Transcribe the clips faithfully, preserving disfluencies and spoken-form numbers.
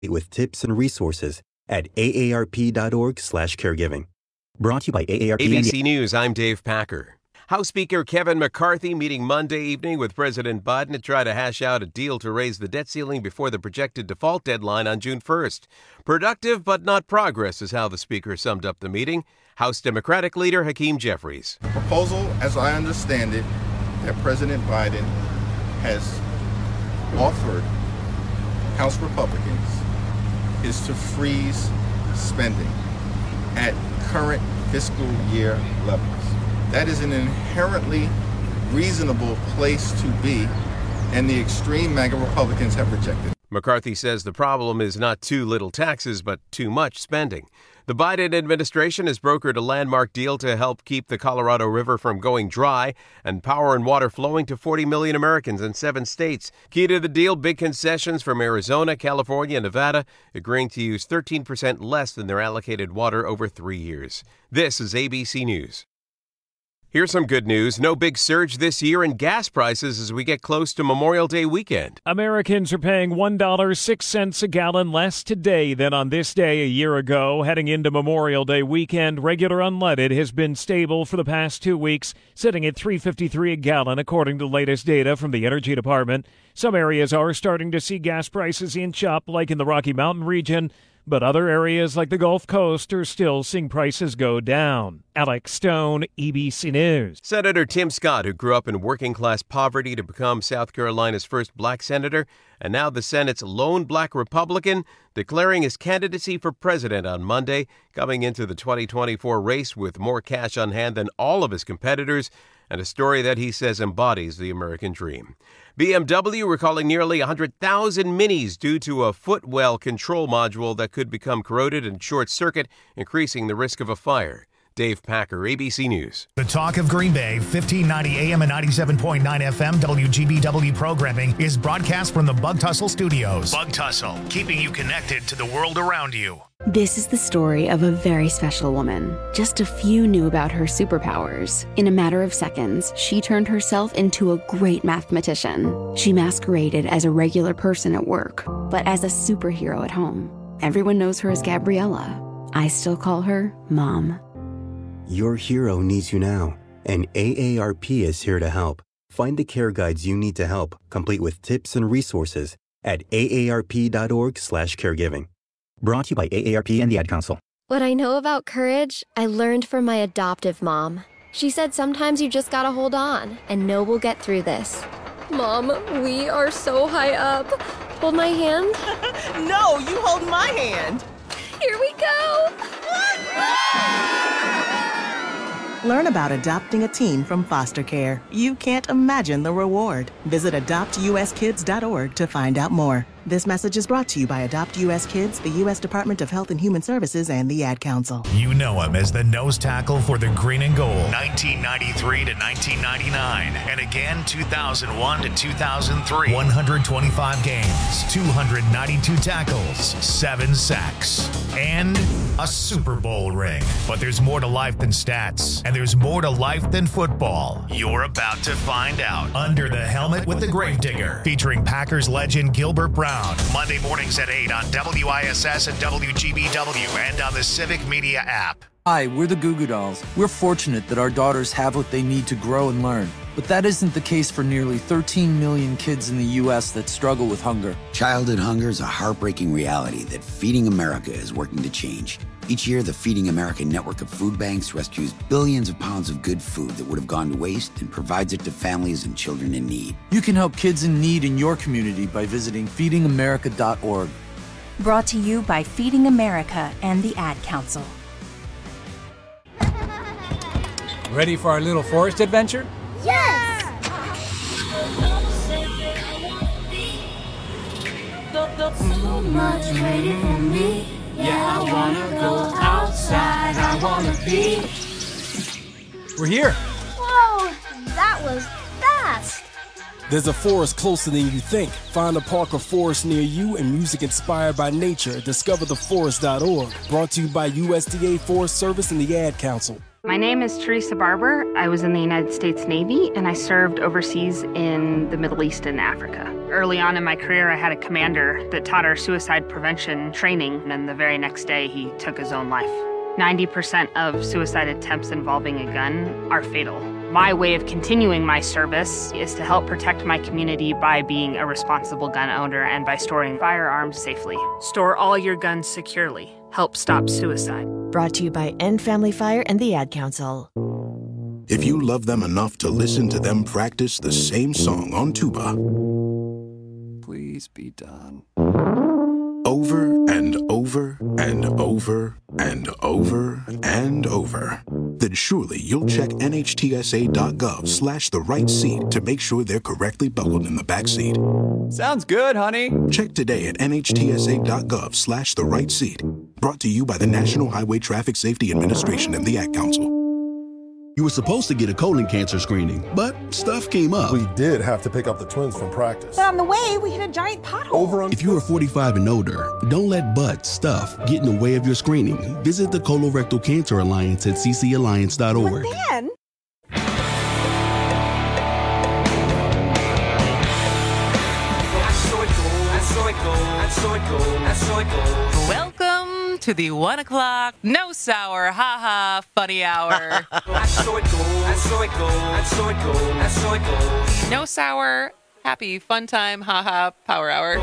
with tips and resources at aarp.org slash caregiving. Brought to you by A A R P. A B C News, I'm Dave Packer. House Speaker Kevin McCarthy meeting Monday evening with President Biden to try to hash out a deal to raise the debt ceiling before the projected default deadline on June first. Productive but not progress is how the Speaker summed up the meeting. House Democratic Leader Hakeem Jeffries. The proposal, as I understand it, that President Biden has offered House Republicans is to freeze spending at current fiscal year levels. That is an inherently reasonable place to be, and the extreme MAGA Republicans have rejected. McCarthy says the problem is not too little taxes, but too much spending. The Biden administration has brokered a landmark deal to help keep the Colorado River from going dry and power and water flowing to forty million Americans in seven states. Key to the deal, big concessions from Arizona, California, and Nevada, agreeing to use thirteen percent less than their allocated water over three years. This is A B C News. Here's some good news. No big surge this year in gas prices as we get close to Memorial Day weekend. Americans are paying one dollar and six cents a gallon less today than on this day a year ago. Heading into Memorial Day weekend, regular unleaded has been stable for the past two weeks, sitting at three dollars and fifty-three cents a gallon, according to latest data from the Energy Department. Some areas are starting to see gas prices inch up, like in the Rocky Mountain region, but other areas like the Gulf Coast are still seeing prices go down. Alex Stone, A B C News. Senator Tim Scott, who grew up in working-class poverty to become South Carolina's first black senator, and now the Senate's lone black Republican, declaring his candidacy for president on Monday, coming into the twenty twenty-four race with more cash on hand than all of his competitors, and a story that he says embodies the American dream. B M W recalling nearly one hundred thousand Minis due to a footwell control module that could become corroded and short-circuit, increasing the risk of a fire. Dave Packer, A B C News. The Talk of Green Bay, fifteen ninety A M and ninety-seven point nine F M W G B W programming is broadcast from the Bug Tussle Studios. Bug Tussle, keeping you connected to the world around you. This is the story of a very special woman. Just a few knew about her superpowers. In a matter of seconds, she turned herself into a great mathematician. She masqueraded as a regular person at work, but as a superhero at home. Everyone knows her as Gabriella. I still call her Mom. Your hero needs you now, and A A R P is here to help. Find the care guides you need to help, complete with tips and resources at aarp.org slash caregiving. Brought to you by A A R P and the Ad Council. What I know about courage, I learned from my adoptive mom. She said sometimes you just gotta hold on and know we'll get through this. Mom, we are so high up. Hold my hand. No, you hold my hand. Here we go. Learn about adopting a teen from foster care. You can't imagine the reward. Visit adopt u s kids dot org to find out more. This message is brought to you by Adopt U S Kids, the U S Department of Health and Human Services, and the Ad Council. You know him as the nose tackle for the Green and Gold, nineteen ninety-three to nineteen ninety-nine, and again two thousand one to two thousand three. one hundred twenty-five games, two hundred ninety-two tackles, seven sacks, and a Super Bowl ring. But there's more to life than stats, and there's more to life than football. You're about to find out. Under the Helmet with the Gravedigger, featuring Packers legend Gilbert Brown. Monday mornings at eight on W I S S and W G B W and on the Civic Media app. Hi, we're the Goo Goo Dolls. We're fortunate that our daughters have what they need to grow and learn. But that isn't the case for nearly thirteen million kids in the U S that struggle with hunger. Childhood hunger is a heartbreaking reality that Feeding America is working to change. Each year, the Feeding America network of food banks rescues billions of pounds of good food that would have gone to waste and provides it to families and children in need. You can help kids in need in your community by visiting feeding america dot org. Brought to you by Feeding America and the Ad Council. Ready for our little forest adventure? Yes! So much waiting for me. Yeah, I wanna go outside. I wanna be. We're here. Whoa, that was fast. There's a forest closer than you think. Find a park or forest near you and music inspired by nature at discover the forest dot org. Brought to you by U S D A Forest Service and the Ad Council. My name is Teresa Barber. I was in the United States Navy, and I served overseas in the Middle East and Africa. Early on in my career, I had a commander that taught our suicide prevention training, and then the very next day, he took his own life. ninety percent of suicide attempts involving a gun are fatal. My way of continuing my service is to help protect my community by being a responsible gun owner and by storing firearms safely. Store all your guns securely. Help stop suicide. Brought to you by End Family Fire and the Ad Council. If you love them enough to listen to them practice the same song on tuba, please be done. Over and over and over and over and over, then surely you'll check nhtsa.gov slash the right seat to make sure they're correctly buckled in the back seat. Sounds good, honey. Check today at nhtsa.gov slash the right seat. Brought to you by the National Highway Traffic Safety Administration and the Ad Council. You were supposed to get a colon cancer screening, but stuff came up. We did have to pick up the twins from practice. But on the way, we hit a giant pothole. Over on- If you are forty-five and older, don't let butt stuff get in the way of your screening. Visit the Colorectal Cancer Alliance at c c alliance dot org. But then... Welcome to the one o'clock no sour haha funny hour. No sour happy fun time haha power hour.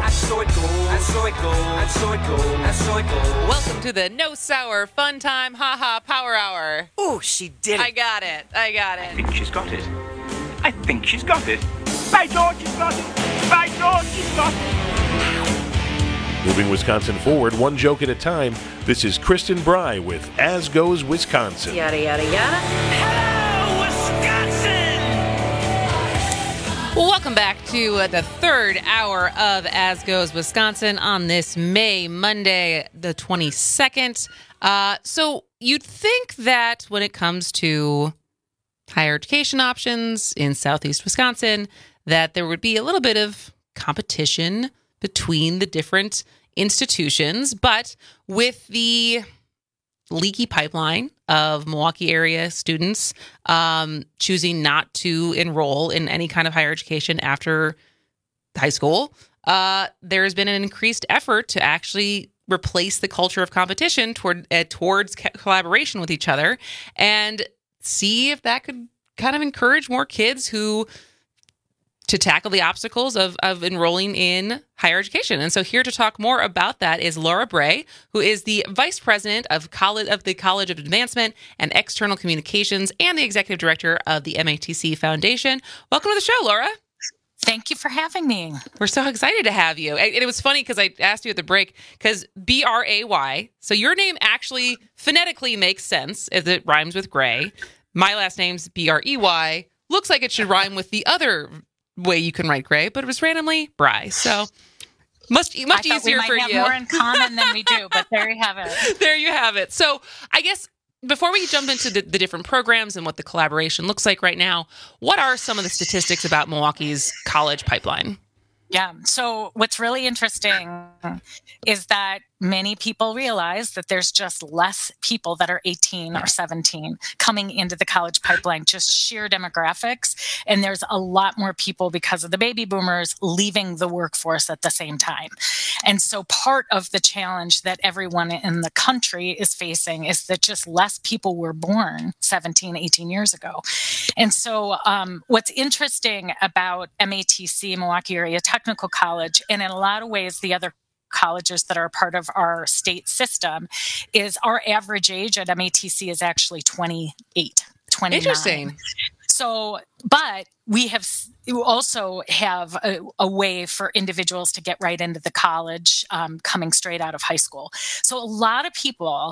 Welcome to the no sour fun time haha power hour. Oh, she did it. I got it. I got it. I think she's got it. I think she's got it. By George, she's got it. By George, she's got it. Moving Wisconsin forward, one joke at a time, this is Kristen Bry with As Goes Wisconsin. Yada, yada, yada. Hello, Wisconsin! Well, welcome back to uh, the third hour of As Goes Wisconsin on this May, Monday, the twenty-second. Uh, so you'd think that when it comes to higher education options in Southeast Wisconsin, that there would be a little bit of competition between the different institutions, but with the leaky pipeline of Milwaukee area students um, choosing not to enroll in any kind of higher education after high school, uh, there's been an increased effort to actually replace the culture of competition toward uh, towards co- collaboration with each other and see if that could kind of encourage more kids who to tackle the obstacles of, of enrolling in higher education. And so here to talk more about that is Laura Bray, who is the Vice President of College of the College of Advancement and External Communications and the Executive Director of the M A T C Foundation. Welcome to the show, Laura. Thank you for having me. We're so excited to have you. And it was funny because I asked you at the break, because B R A Y, so your name actually phonetically makes sense if it rhymes with Gray. My last name's B R E Y. Looks like it should rhyme with the other way you can write Gray, but it was randomly Bry. So much much I easier we might for have you. More in common than we do, but there you have it. There you have it. So I guess before we jump into the, the different programs and what the collaboration looks like right now, what are some of the statistics about Milwaukee's college pipeline? Yeah. So what's really interesting is that many people realize that there's just less people that are eighteen or seventeen coming into the college pipeline, just sheer demographics. And there's a lot more people because of the baby boomers leaving the workforce at the same time. And so part of the challenge that everyone in the country is facing is that just less people were born seventeen, eighteen years ago. And so um, what's interesting about M A T C, Milwaukee Area Technical College, and in a lot of ways the other colleges that are a part of our state system, is our average age at M A T C is actually twenty-eight, twenty-nine. Interesting. So, but we have also have a, a way for individuals to get right into the college um, coming straight out of high school. So a lot of people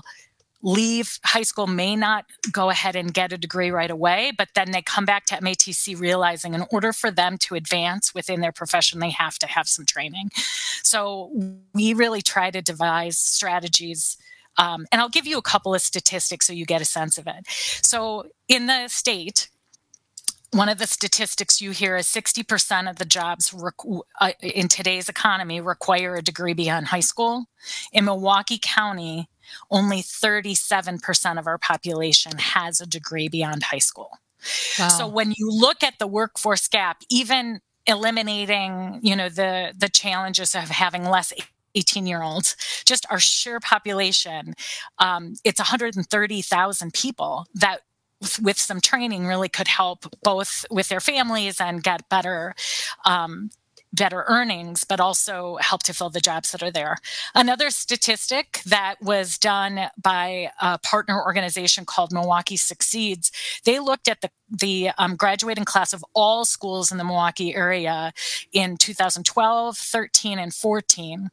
leave high school, may not go ahead and get a degree right away, but then they come back to M A T C realizing in order for them to advance within their profession, they have to have some training. So we really try to devise strategies. Um, and I'll give you a couple of statistics so you get a sense of it. So in the state, one of the statistics you hear is sixty percent of the jobs requ- uh, in today's economy require a degree beyond high school. In Milwaukee County, only thirty-seven percent of our population has a degree beyond high school. Wow. So when you look at the workforce gap, even eliminating, you know, the, the challenges of having less eighteen-year-olds, just our sheer population, um, it's one hundred thirty thousand people that with some training really could help both with their families and get better um, better earnings, but also help to fill the jobs that are there. Another statistic that was done by a partner organization called Milwaukee Succeeds, they looked at the, the um, graduating class of all schools in the Milwaukee area in two thousand twelve, thirteen, and fourteen.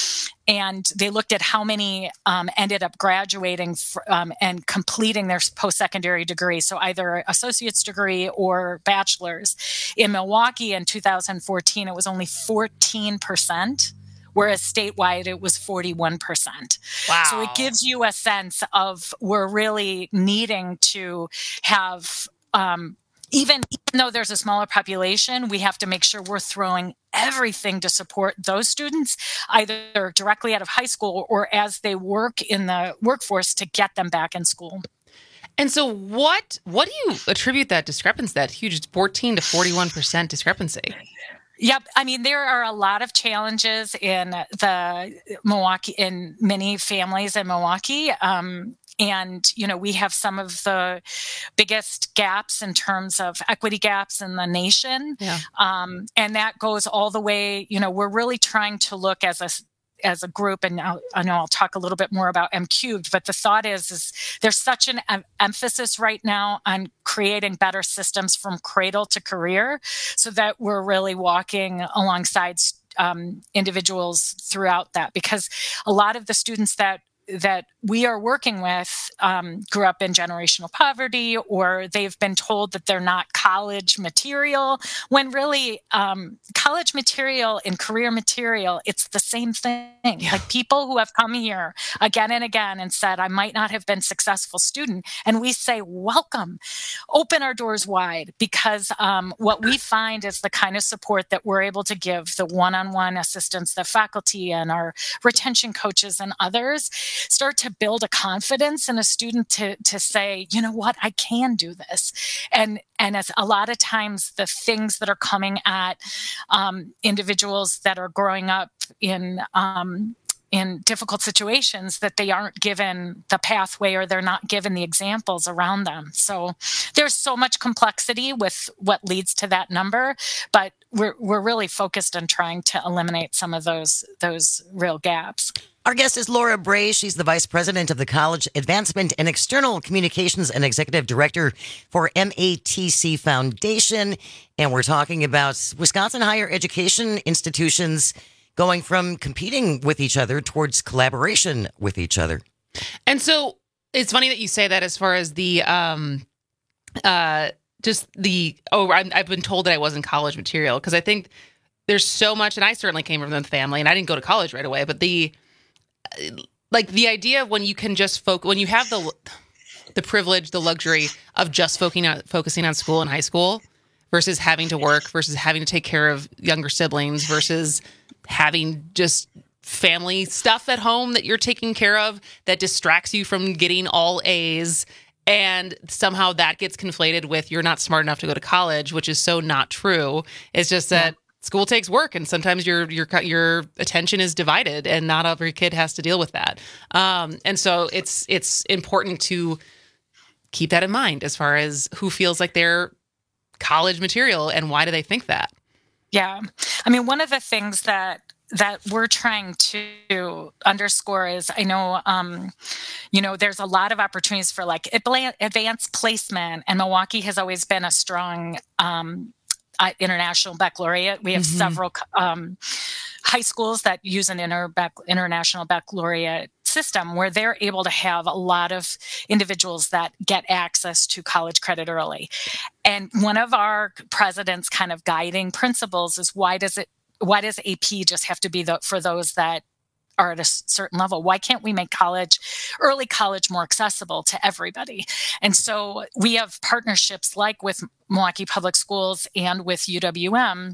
And they looked at how many um, ended up graduating f- um, and completing their post-secondary degree, so either associate's degree or bachelor's. In Milwaukee in two thousand fourteen, it was only fourteen percent, whereas statewide it was forty-one percent. Wow. So it gives you a sense of we're really needing to have um, Even, even though there's a smaller population, we have to make sure we're throwing everything to support those students, either directly out of high school or as they work in the workforce to get them back in school. And so what what do you attribute that discrepancy, that huge fourteen to forty-one percent discrepancy? Yep. I mean, there are a lot of challenges in the Milwaukee, in many families in Milwaukee. Um, And, you know, we have some of the biggest gaps in terms of equity gaps in the nation. Yeah. Um, and that goes all the way, you know, we're really trying to look as a as a group, and I'll, I know I'll talk a little bit more about M Cubed, but the thought is, is there's such an em- emphasis right now on creating better systems from cradle to career so that we're really walking alongside um, individuals throughout that, because a lot of the students that that we are working with um, grew up in generational poverty, or they've been told that they're not college material, when really um, college material and career material, it's the same thing. Yeah. Like people who have come here again and again and said, I might not have been a successful student. And we say, welcome, open our doors wide, because um, what we find is the kind of support that we're able to give, the one-on-one assistance, the faculty and our retention coaches and others, start to build a confidence in a student to to say, you know what, I can do this. And and as a lot of times the things that are coming at um, individuals that are growing up in um, in difficult situations, that they aren't given the pathway or they're not given the examples around them. So there's so much complexity with what leads to that number, but we're we're really focused on trying to eliminate some of those those real gaps. Our guest is Laura Bray. She's the Vice President of the College Advancement and External Communications and Executive Director for M A T C Foundation. And we're talking about Wisconsin higher education institutions going from competing with each other towards collaboration with each other. And so it's funny that you say that as far as the, um, uh, just the, oh, I'm, I've been told that I wasn't college material, because I think there's so much, and I certainly came from the family, and I didn't go to college right away, but the, like the idea of when you can just focus, when you have the the privilege, the luxury of just focusing on, focusing on school and high school versus having to work, versus having to take care of younger siblings, versus having just family stuff at home that you're taking care of that distracts you from getting all A's. And somehow that gets conflated with you're not smart enough to go to college, which is so not true. It's just that yeah. School takes work, and sometimes your your your attention is divided, and not every kid has to deal with that. Um, and so it's it's important to keep that in mind as far as who feels like they're college material and why do they think that. Yeah, I mean, one of the things that that we're trying to underscore is, I know, um, you know, there's a lot of opportunities for like advanced placement, and Milwaukee has always been a strong um, Uh, international baccalaureate. We have mm-hmm. several um, high schools that use an inter- bac- international baccalaureate system where they're able to have a lot of individuals that get access to college credit early. And one of our president's kind of guiding principles is why does it, why does A P just have to be the, for those that are at a certain level? Why can't we make college, early college, more accessible to everybody? And so we have partnerships like with Milwaukee Public Schools and with U W M,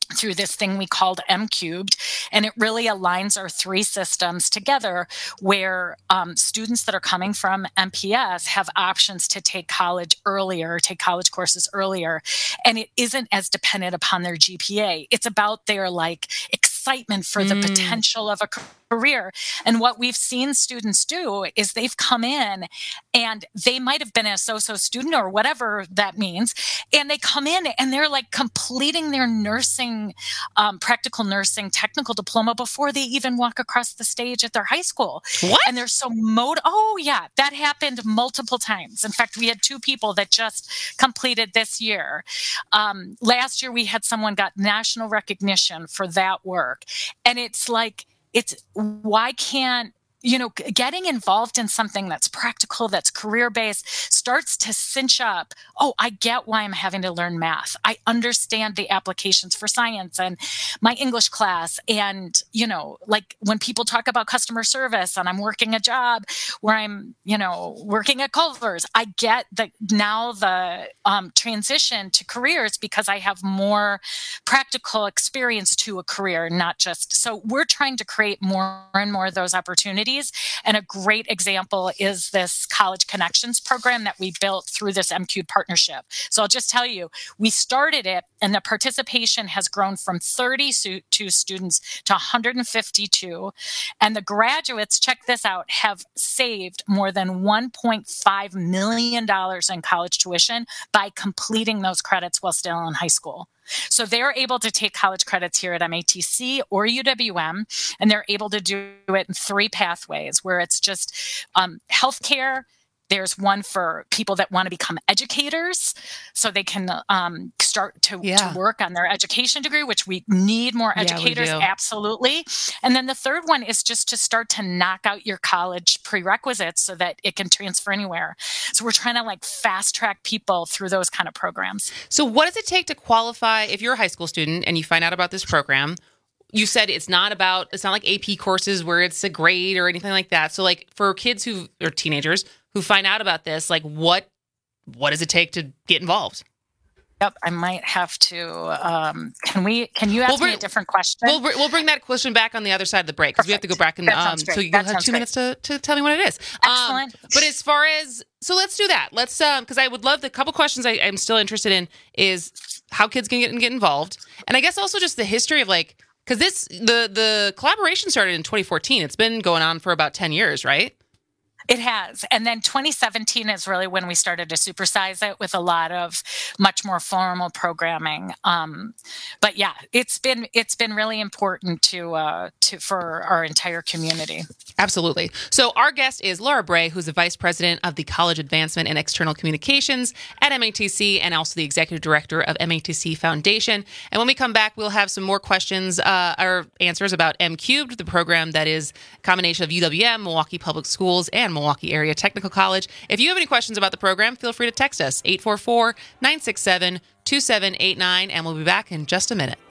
through this thing we called M Cubed. And it really aligns our three systems together where um, students that are coming from M P S have options to take college earlier, take college courses earlier. And it isn't as dependent upon their G P A. It's about their like excitement for the mm. potential of a career. And what we've seen students do is they've come in and they might have been a so-so student or whatever that means. And they come in and they're like completing their nursing, um, practical nursing technical diploma before they even walk across the stage at their high school. What? And they're so mod. Oh yeah, that happened multiple times. In fact, we had two people that just completed this year. Um, last year we had someone got national recognition for that work. And it's like, it's why can't, you know, getting involved in something that's practical, that's career-based, starts to cinch up, oh, I get why I'm having to learn math. I understand the applications for science and my English class. And, you know, like when people talk about customer service and I'm working a job where I'm, you know, working at Culver's, I get that now the um, transition to careers because I have more practical experience to a career, not just, so we're trying to create more and more of those opportunities. And a great example is this College Connections program that we built through this M Cubed partnership. So I'll just tell you, we started it and the participation has grown from thirty-two students to one hundred fifty-two. And the graduates, check this out, have saved more than one point five million dollars in college tuition by completing those credits while still in high school. So they're able to take college credits here at M A T C or U W M, and they're able to do it in three pathways where it's just um, healthcare. There's one for people that want to become educators so they can um, start to, yeah. to work on their education degree, which we need more educators, yeah, absolutely. And then the third one is just to start to knock out your college prerequisites so that it can transfer anywhere. So we're trying to like fast track people through those kind of programs. So what does it take to qualify if you're a high school student and you find out about this program? You said it's not about, it's not like A P courses where it's a grade or anything like that. So like for kids who, or teenagers who find out about this, like what, what does it take to get involved? Yep, I might have to. Um, can we? Can you ask we'll bring, me a different question? We'll we'll bring that question back on the other side of the break because we have to go back and um, so you have two great. minutes to, to tell me what it is. Excellent. Um, but as far as so, let's do that. Let's um because I would love the couple questions I, I'm still interested in is how kids can get get involved, and I guess also just the history of like because this the the collaboration started in twenty fourteen. It's been going on for about ten years, right? It has. And then twenty seventeen is really when we started to supersize it with a lot of much more formal programming. Um, but yeah, it's been it's been really important to uh, to for our entire community. Absolutely. So our guest is Laura Bray, who's the Vice President of the College Advancement and External Communications at M A T C and also the Executive Director of M A T C Foundation. And when we come back, we'll have some more questions uh, or answers about M Cubed, the program that is a combination of U W M, Milwaukee Public Schools, and Milwaukee Area Technical College. If you have any questions about the program, feel free to text us eight four four, nine six seven, two seven eight nine, and we'll be back in just a minute.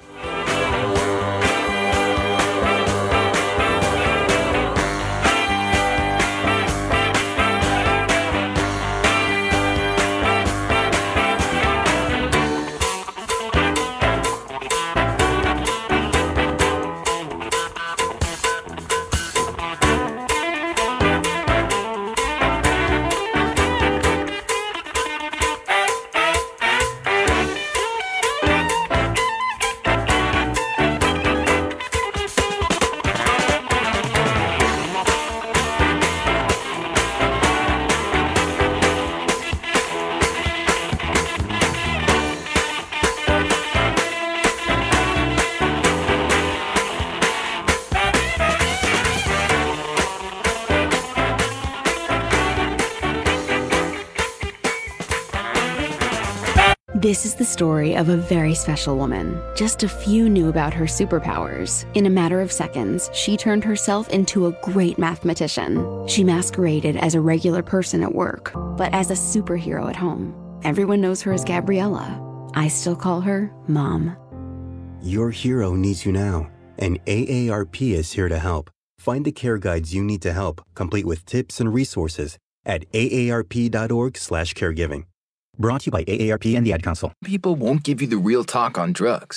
This is the story of a very special woman. Just a few knew about her superpowers. In a matter of seconds, she turned herself into a great mathematician. She masqueraded as a regular person at work, but as a superhero at home. Everyone knows her as Gabriella. I still call her Mom. Your hero needs you now, and A A R P is here to help. Find the care guides you need to help, complete with tips and resources at A A R P dot org slash caregiving. Brought to you by A A R P and the Ad Council. People won't give you the real talk on drugs,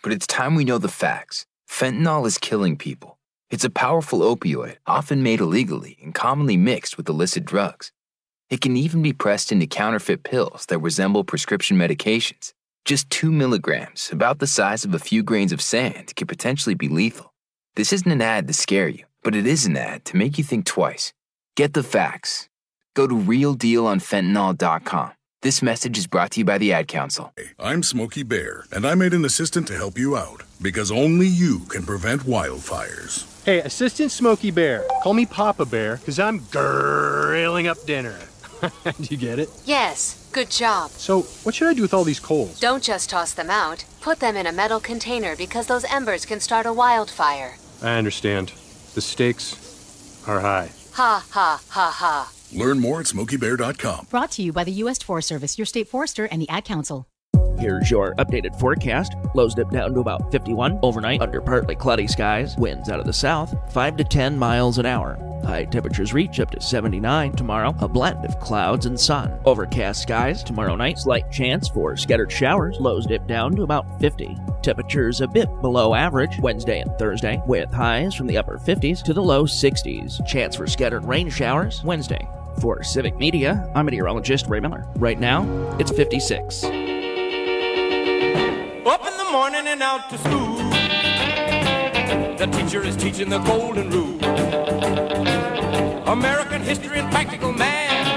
but it's time we know the facts. Fentanyl is killing people. It's a powerful opioid, often made illegally and commonly mixed with illicit drugs. It can even be pressed into counterfeit pills that resemble prescription medications. Just two milligrams, about the size of a few grains of sand, can potentially be lethal. This isn't an ad to scare you, but it is an ad to make you think twice. Get the facts. Go to real deal on fentanyl dot com. This message is brought to you by the Ad Council. I'm Smokey Bear, and I made an assistant to help you out, because only you can prevent wildfires. Hey, Assistant Smokey Bear, call me Papa Bear, because I'm grilling up dinner. Do you get it? Yes, good job. So, what should I do with all these coals? Don't just toss them out. Put them in a metal container because those embers can start a wildfire. I understand. The stakes are high. Ha, ha, ha, ha. Learn more at smokey bear dot com. Brought to you by the U S Forest Service, your state forester, and the Ad Council. Here's your updated forecast. Lows dip down to about fifty-one overnight under partly cloudy skies. Winds out of the south, five to ten miles an hour. High temperatures reach up to seventy-nine tomorrow. A blend of clouds and sun. Overcast skies tomorrow night. Slight chance for scattered showers. Lows dip down to about fifty. Temperatures a bit below average Wednesday and Thursday, with highs from the upper fifties to the low sixties. Chance for scattered rain showers Wednesday. For Civic Media, I'm meteorologist Ray Miller. Right now, it's fifty-six. Up in the morning and out to school. The teacher is teaching the golden rule. American history and practical math.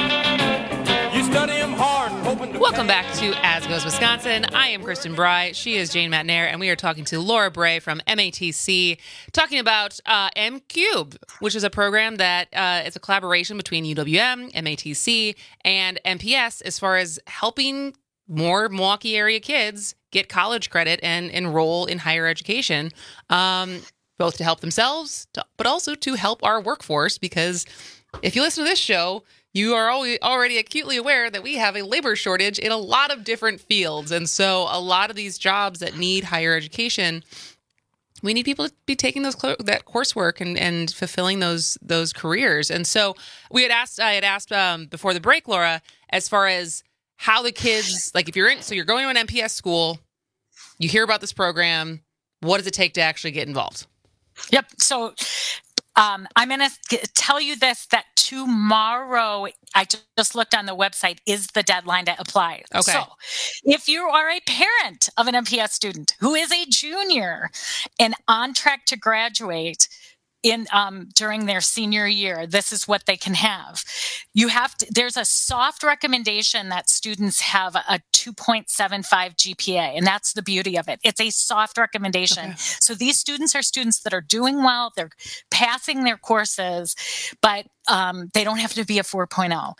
You study them hard, hoping to Welcome back to As Goes Wisconsin. I am Kristen Bry. She is Jane Matnair, and we are talking to Laura Bray from M A T C, talking about uh, M Cube, which is a program that uh, is a collaboration between U W M, M A T C, and M P S as far as helping more Milwaukee area kids get college credit and enroll in higher education, um, both to help themselves, to, but also to help our workforce. Because if you listen to this show, you are already acutely aware that we have a labor shortage in a lot of different fields. And so a lot of these jobs that need higher education, we need people to be taking those that coursework and, and fulfilling those those careers. And so we had asked, I had asked um, before the break, Laura, as far as how the kids, like if you're in, so you're going to an M P S school, you hear about this program, what does it take to actually get involved? Yep. So um, I'm going to tell you this, that tomorrow, I just looked on the website, is the deadline to apply. Okay. So if you are a parent of an M P S student who is a junior and on track to graduate in um, during their senior year, this is what they can have. You have to, there's a soft recommendation that students have a two point seven five G P A, and that's the beauty of it. It's a soft recommendation. Okay. So these students are students that are doing well, they're passing their courses, but um, they don't have to be a four point oh.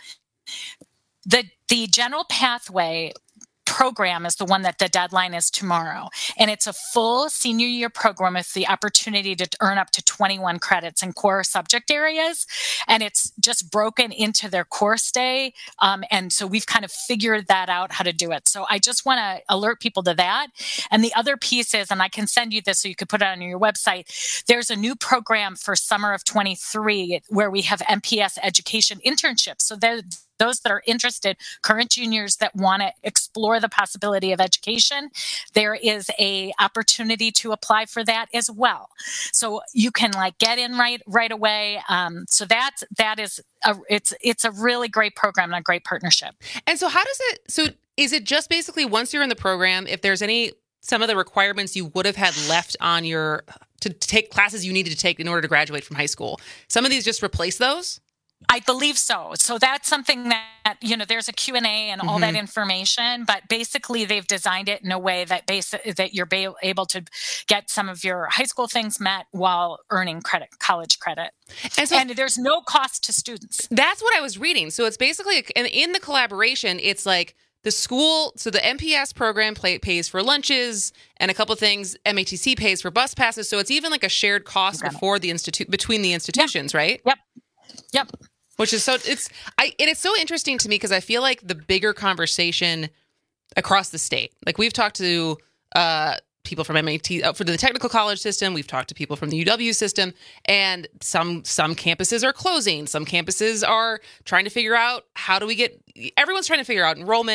The, the general pathway program is the one that the deadline is tomorrow. And it's a full senior year program with the opportunity to earn up to twenty-one credits in core subject areas. And it's just broken into their course day. Um, and so we've kind of figured that out how to do it. So I just want to alert people to that. And the other piece is, and I can send you this so you could put it on your website, there's a new program for summer of twenty-three where we have M P S education internships. So there those that are interested, current juniors that want to explore the possibility of education, there is a opportunity to apply for that as well. So you can like get in right right away. Um, so that's that is a, it's it's a really great program and a great partnership. And so how does it? So is it just basically once you're in the program, if there's any some of the requirements you would have had left on your to take classes you needed to take in order to graduate from high school, some of these just replace those? I believe so. So that's something that, you know, there's a Q and A and all mm-hmm. that information, but basically they've designed it in a way that base, that you're ba- able to get some of your high school things met while earning credit, college credit. And, so, and there's no cost to students. That's what I was reading. So it's basically, and in the collaboration, it's like the school, so the M P S program play, pays for lunches and a couple of things. M A T C pays for bus passes. So it's even like a shared cost before the institute between the institutions, yeah. right? Yep. Yep. Which is so it's I and it's so interesting to me because I feel like the bigger conversation across the state. Like we've talked to uh, people from M A T uh, for the technical college system. We've talked to people from the U W system, and some some campuses are closing. Some campuses are trying to figure out how do we get. Everyone's trying to figure out enrollment.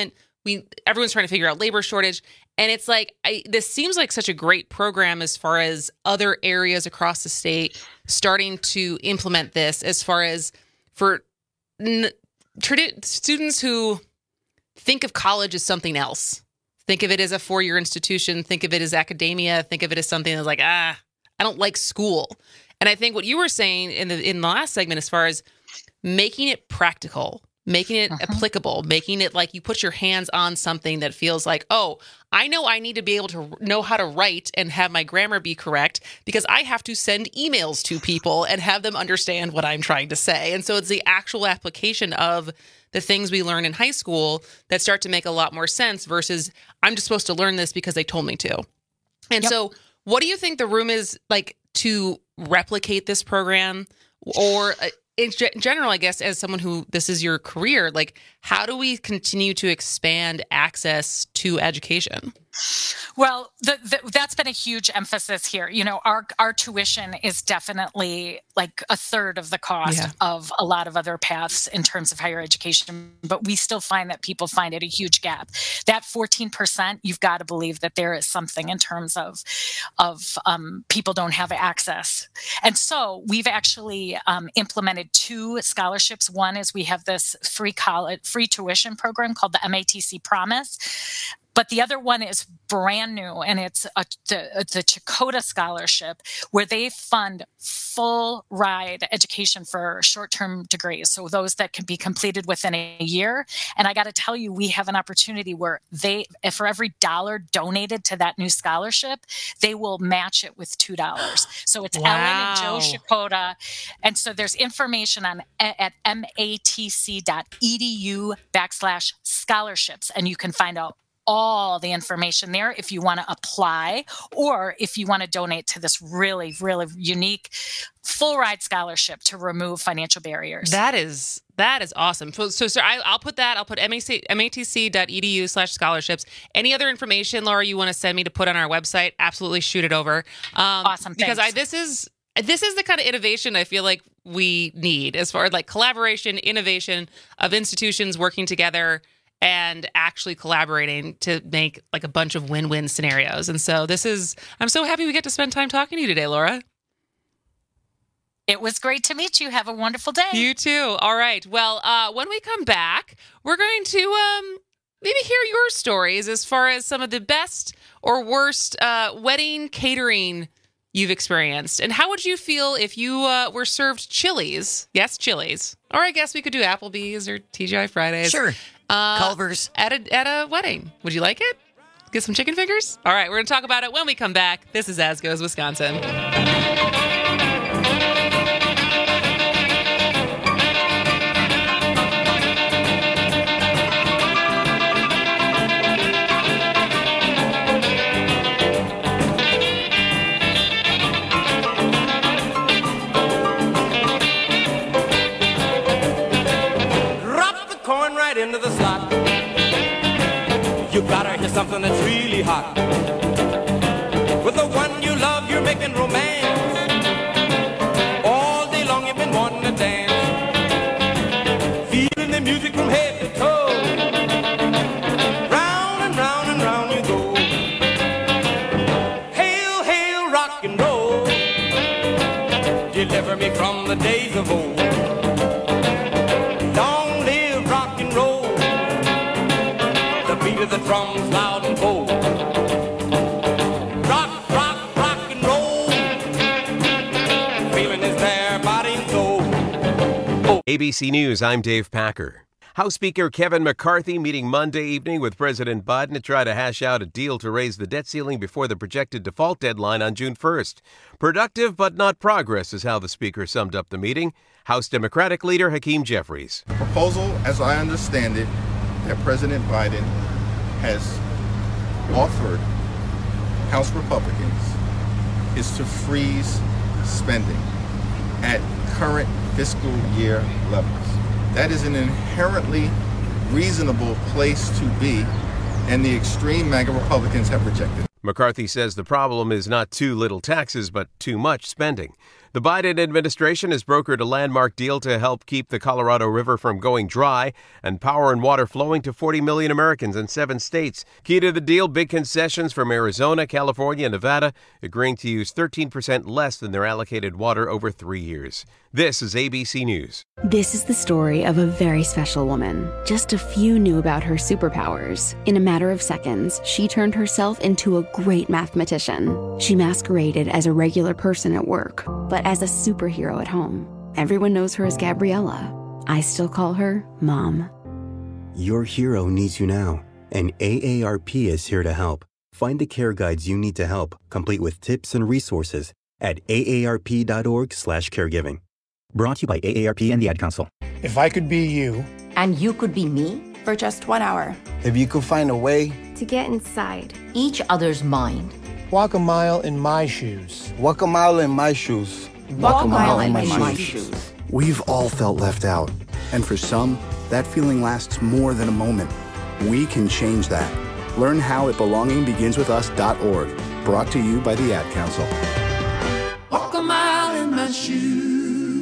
we everyone's trying to figure out labor shortage. And it's like, I, this seems like such a great program as far as other areas across the state starting to implement this, as far as for n- tradi- students who think of college as something else. Think of it as a four-year institution. Think of it as academia. Think of it as something that's like, ah, I don't like school. And I think what you were saying in the in the last segment, as far as making it practical, making it uh-huh. applicable, making it like you put your hands on something that feels like, oh, I know I need to be able to know how to write and have my grammar be correct because I have to send emails to people and have them understand what I'm trying to say. And so it's the actual application of the things we learn in high school that start to make a lot more sense versus I'm just supposed to learn this because they told me to. And yep. so what do you think the room is like to replicate this program? Or in general, I guess, as someone who this is your career, like how do we continue to expand access to education? Well, the, the, that's been a huge emphasis here. You know, our our tuition is definitely like a third of the cost yeah. of a lot of other paths in terms of higher education, but we still find that people find it a huge gap. That fourteen percent, you've got to believe that there is something in terms of of um, people don't have access. And so we've actually um, implemented two scholarships. One is we have this free college, free tuition program called the M A T C Promise. But the other one is brand new, and it's a, the, the Chakota Scholarship, where they fund full ride education for short-term degrees, so those that can be completed within a year. And I got to tell you, we have an opportunity where they, for every dollar donated to that new scholarship, they will match it with two dollars. So it's wow. Ellen and Joe Chakota. And so there's information on at matc.edu backslash scholarships, and you can find out all the information there if you want to apply or if you want to donate to this really, really unique full ride scholarship to remove financial barriers. That is that is awesome. So, so sir, I, I'll put that. I'll put matc.edu slash scholarships. Any other information, Laura, you want to send me to put on our website? Absolutely, shoot it over. Um, awesome. Because Thanks. I this is this is the kind of innovation I feel like we need as far as like collaboration, innovation of institutions working together and actually collaborating to make like a bunch of win-win scenarios. And so this is, I'm so happy we get to spend time talking to you today, Laura. It was great to meet you. Have a wonderful day. You too. All right. Well, uh, when we come back, we're going to um, maybe hear your stories as far as some of the best or worst uh, wedding catering you've experienced. And how would you feel if you uh, were served Chili's? Yes, Chili's. Or I guess we could do Applebee's or T G I Fridays. Sure. Uh, Culver's. At a, at a wedding. Would you like it? Get some chicken fingers? All right, we're going to talk about it when we come back. This is As Goes Wisconsin. Into the slot. You gotta hear something that's really hot. With the one you love, you're making romance. All day long you've been wanting to dance. Feeling the music from head to toe. Round and round and round you go. Hail, hail, rock and roll. Deliver me from the days of old. The drums loud and bold. Rock, rock, rock and roll. Feeling is there, body and soul. Oh. A B C News, I'm Dave Packer. House Speaker Kevin McCarthy meeting Monday evening with President Biden to try to hash out a deal to raise the debt ceiling before the projected default deadline on June first. Productive but not progress is how the speaker summed up the meeting. House Democratic leader Hakeem Jeffries. The proposal, as I understand it, that President Biden has offered House Republicans is to freeze spending at current fiscal year levels. That is an inherently reasonable place to be, and the extreme MAGA Republicans have rejected. McCarthy says the problem is not too little taxes, but too much spending. The Biden administration has brokered a landmark deal to help keep the Colorado River from going dry and power and water flowing to forty million Americans in seven states. Key to the deal, big concessions from Arizona, California, and Nevada, agreeing to use thirteen percent less than their allocated water over three years. This is A B C News. This is the story of a very special woman. Just a few knew about her superpowers. In a matter of seconds, she turned herself into a great mathematician. She masqueraded as a regular person at work, but as a superhero at home. Everyone knows her as Gabriella. I still call her Mom. Your hero needs you now, and A A R P is here to help. Find the care guides you need to help, complete with tips and resources at A A R P dot org slash caregiving. Brought to you by A A R P and the Ad Council. If I could be you. And you could be me? For just one hour. If you could find a way. To get inside each other's mind. Walk a mile in my shoes. Walk a mile in my shoes. Walk, Walk a mile, mile in, in my, my shoes. shoes. We've all felt left out. And for some, that feeling lasts more than a moment. We can change that. Learn how at belonging begins with us dot org. Brought to you by the Ad Council. Walk a mile in my shoes.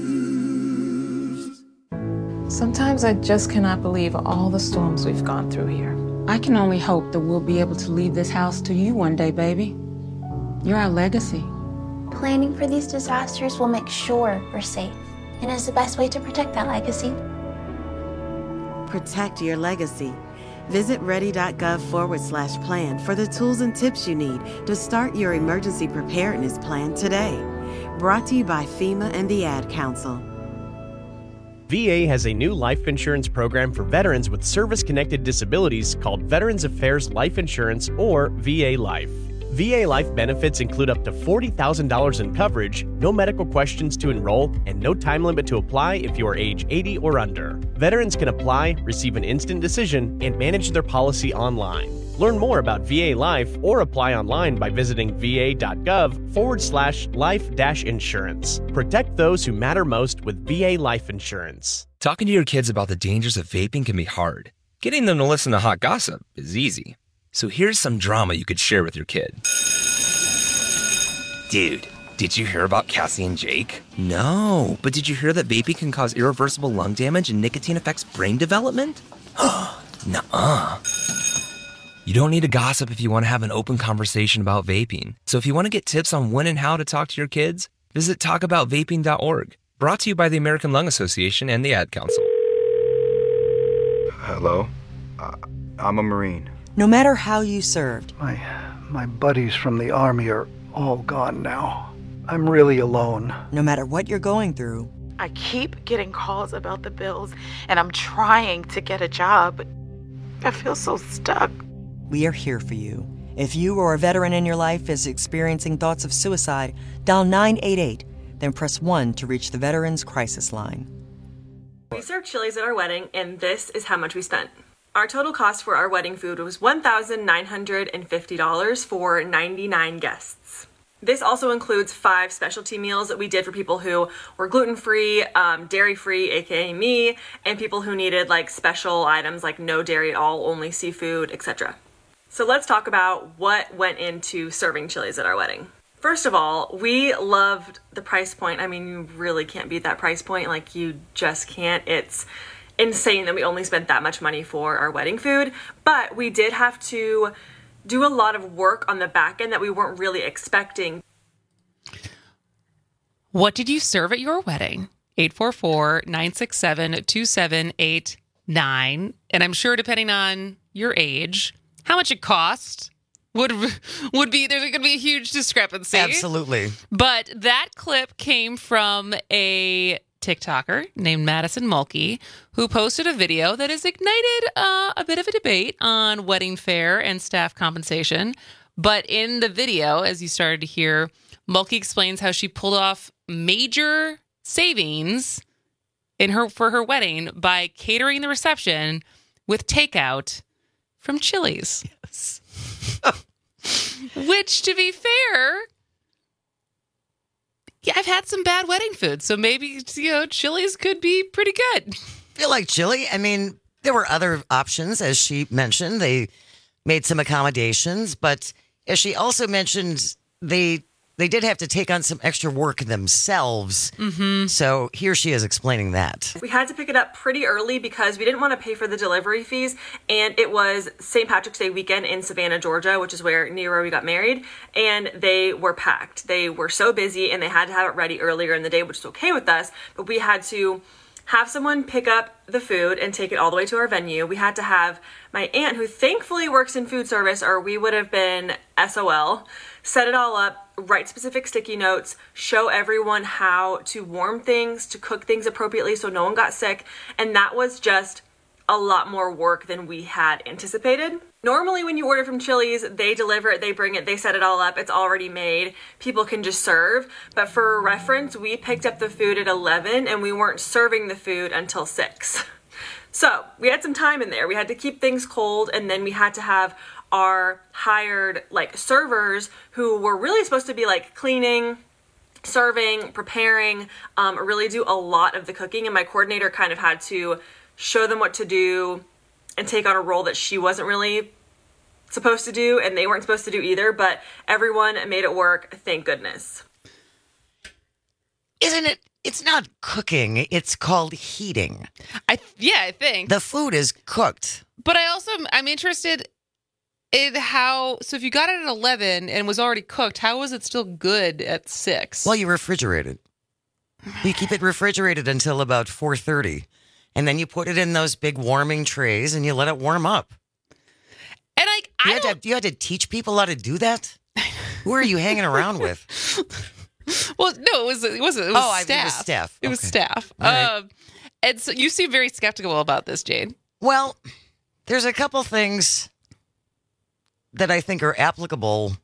Sometimes I just cannot believe all the storms we've gone through here. I can only hope that we'll be able to leave this house to you one day, baby. You're our legacy. Planning for these disasters will make sure we're safe, and is the best way to protect that legacy. Protect your legacy. Visit ready.gov forward slash plan for the tools and tips you need to start your emergency preparedness plan today. Brought to you by FEMA and the Ad Council. V A has a new life insurance program for veterans with service-connected disabilities called Veterans Affairs Life Insurance, or V A Life. V A Life benefits include up to forty thousand dollars in coverage, no medical questions to enroll, and no time limit to apply if you are age eighty or under. Veterans can apply, receive an instant decision, and manage their policy online. Learn more about V A Life or apply online by visiting va.gov forward slash life dash insurance. Protect those who matter most with V A Life Insurance. Talking to your kids about the dangers of vaping can be hard. Getting them to listen to hot gossip is easy. So here's some drama you could share with your kid. Dude, did you hear about Cassie and Jake? No, but did you hear that vaping can cause irreversible lung damage and nicotine affects brain development? Nuh-uh. You don't need to gossip if you want to have an open conversation about vaping. So if you want to get tips on when and how to talk to your kids, visit talk about vaping dot org. Brought to you by the American Lung Association and the Ad Council. Hello? Uh, I'm a Marine. No matter how you served. My, my buddies from the Army are all gone now. I'm really alone. No matter what you're going through. I keep getting calls about the bills, and I'm trying to get a job. I feel so stuck. We are here for you. If you or a veteran in your life is experiencing thoughts of suicide, dial nine eight eight, then press one to reach the Veterans Crisis Line. We served Chili's at our wedding, and this is how much we spent. Our total cost for our wedding food was one thousand nine hundred fifty dollars for ninety-nine guests. This also includes five specialty meals that we did for people who were gluten-free, um, dairy-free, aka me, and people who needed like special items like no dairy at all, only seafood, et cetera. So let's talk about what went into serving Chili's at our wedding. First of all, we loved the price point. I mean, you really can't beat that price point. Like, you just can't. It's insane that we only spent that much money for our wedding food, but we did have to do a lot of work on the back end that we weren't really expecting. What did you serve at your wedding? eight four four, nine six seven, two seven eight nine. And I'm sure depending on your age, how much it cost would would be, there's going to be a huge discrepancy. Absolutely. But that clip came from a TikToker named Madison Mulkey, who posted a video that has ignited uh, a bit of a debate on wedding fare and staff compensation. But in the video, as you started to hear, Mulkey explains how she pulled off major savings in her for her wedding by catering the reception with takeout from Chili's. Yes. Which, to be fair, yeah, I've had some bad wedding food, so maybe, you know, Chili's could be pretty good. I feel like chili. I mean, there were other options, as she mentioned. They made some accommodations, but as she also mentioned, they they did have to take on some extra work themselves. Mm-hmm. So here she is explaining that. We had to pick it up pretty early because we didn't want to pay for the delivery fees. And it was Saint Patrick's Day weekend in Savannah, Georgia, which is where Nero we got married. And they were packed. They were so busy and they had to have it ready earlier in the day, which is okay with us. But we had to have someone pick up the food and take it all the way to our venue. We had to have my aunt, who thankfully works in food service, or we would have been S O L, set it all up, write specific sticky notes, show everyone how to warm things, to cook things appropriately so no one got sick. And that was just a lot more work than we had anticipated. Normally when you order from Chili's, they deliver it, they bring it, they set it all up, it's already made, people can just serve. But for reference, we picked up the food at eleven and we weren't serving the food until six. So we had some time in there. We had to keep things cold, and then we had to have our hired like servers who were really supposed to be like cleaning, serving, preparing, um, really do a lot of the cooking. And my coordinator kind of had to show them what to do and take on a role that she wasn't really supposed to do, and they weren't supposed to do either, but everyone made it work, thank goodness. Isn't it? It's not cooking, it's called heating. I yeah, I think. The food is cooked. But I also, I'm interested in how, so if you got it at eleven and was already cooked, how was it still good at six? Well, you refrigerate it. You keep it refrigerated until about four thirty. And then you put it in those big warming trays and you let it warm up. And I, I you, had to, you had to teach people how to do that? Who are you hanging around with? Well, no, it was it was it was oh, staff. I, it was staff. It okay. was staff. Right. Um, and so you seem very skeptical about this, Jane. Well, there's a couple things that I think are applicable.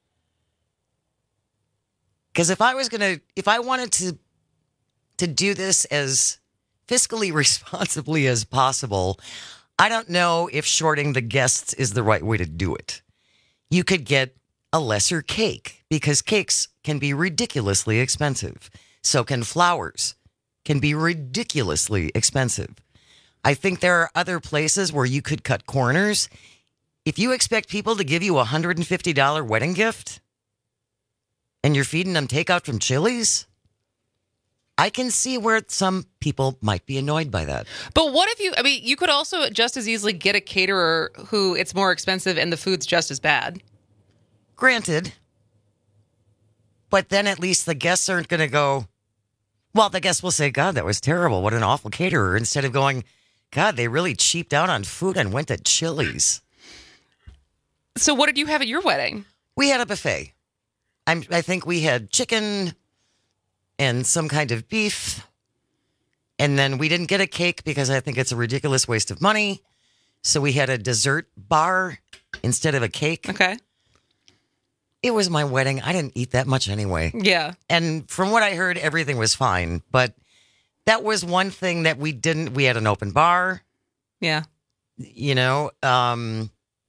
Because if I was gonna, if I wanted to, to do this as fiscally responsibly as possible, I don't know if shorting the guests is the right way to do it. You could get a lesser cake because cakes can be ridiculously expensive. So can flowers, can be ridiculously expensive. I think there are other places where you could cut corners. If you expect people to give you a one hundred fifty dollars wedding gift and you're feeding them takeout from Chili's, I can see where some people might be annoyed by that. But what if you, I mean, you could also just as easily get a caterer who it's more expensive and the food's just as bad. Granted. But then at least the guests aren't going to go, well, the guests will say, God, that was terrible. What an awful caterer. Instead of going, God, they really cheaped out on food and went to Chili's. So what did you have at your wedding? We had a buffet. I'm, I think we had chicken and some kind of beef. And then we didn't get a cake because I think it's a ridiculous waste of money. So we had a dessert bar instead of a cake. Okay. It was my wedding. I didn't eat that much anyway. Yeah. And from what I heard, everything was fine. But that was one thing that we didn't, we had an open bar. Yeah. You know, um,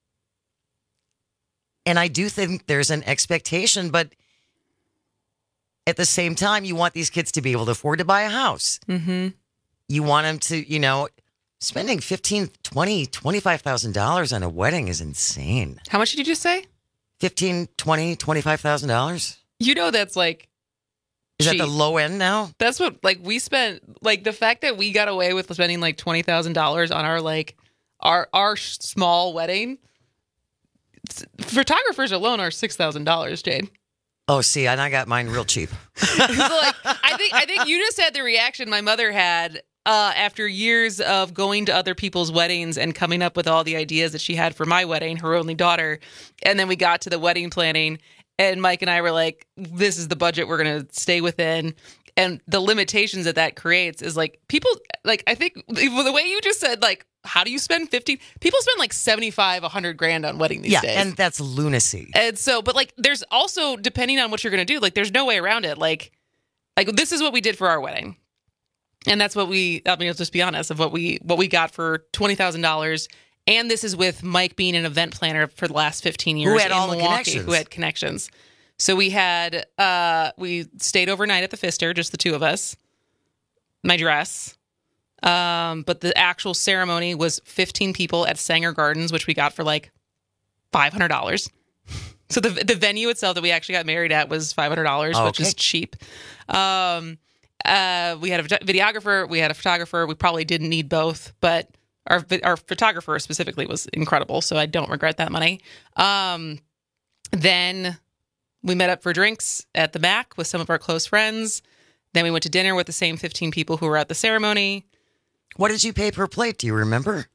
and I do think there's an expectation, but at the same time, you want these kids to be able to afford to buy a house. Mm-hmm. You want them to, you know, spending fifteen, twenty, twenty-five thousand dollars on a wedding is insane. How much did you just say? fifteen, twenty, twenty-five thousand dollars. You know, that's like, is cheap. that the low end now? That's what, like, we spent, like, the fact that we got away with spending like twenty thousand dollars on our, like, our, our small wedding. Photographers alone are six thousand dollars, Jade. Oh, see, and I got mine real cheap. So, like, I think I think you just had the reaction my mother had uh, after years of going to other people's weddings and coming up with all the ideas that she had for my wedding, her only daughter. And then we got to the wedding planning, and Mike and I were like, this is the budget we're going to stay within. And the limitations that that creates is like people, like, I think the way you just said, like, how do you spend fifty? People spend like seventy-five, a hundred grand on wedding these yeah, days. Yeah, and that's lunacy. And so, but like, there's also, depending on what you're going to do, like, there's no way around it. Like, like this is what we did for our wedding. And that's what we, I mean, let's just be honest, of what we, what we got for twenty thousand dollars. And this is with Mike being an event planner for the last fifteen years. Who had in all Milwaukee, the connections. Who had connections. So we had, uh, we stayed overnight at the Pfister, just the two of us. My dress. Um, but the actual ceremony was fifteen people at Sanger Gardens, which we got for like five hundred dollars. So the the venue itself that we actually got married at was five hundred dollars, Okay. which is cheap. Um, uh, we had a videographer, we had a photographer. We probably didn't need both, but our our photographer specifically was incredible, so I don't regret that money. Um, then we met up for drinks at the Mac with some of our close friends. Then we went to dinner with the same fifteen people who were at the ceremony. What did you pay per plate? Do you remember?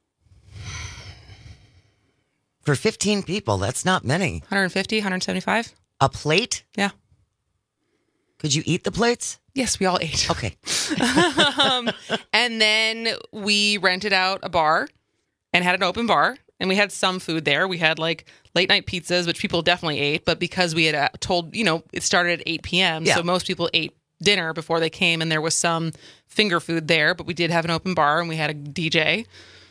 For fifteen people, that's not many. one hundred fifty, one hundred seventy-five. A plate? Yeah. Could you eat the plates? Yes, we all ate. Okay. um, and then we rented out a bar and had an open bar. And we had some food there. We had like late night pizzas, which people definitely ate. But because we had uh, told, you know, it started at eight p.m. Yeah. So most people ate dinner before they came. And there was some finger food there. But we did have an open bar and we had a D J.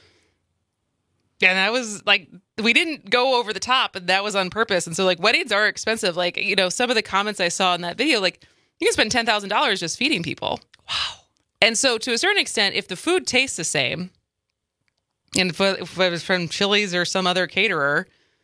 And that was like, we didn't go over the top, and that was on purpose. And so like weddings are expensive. Like, you know, some of the comments I saw in that video, like you can spend ten thousand dollars just feeding people. Wow. And so to a certain extent, if the food tastes the same, and if, if it was from Chili's or some other caterer,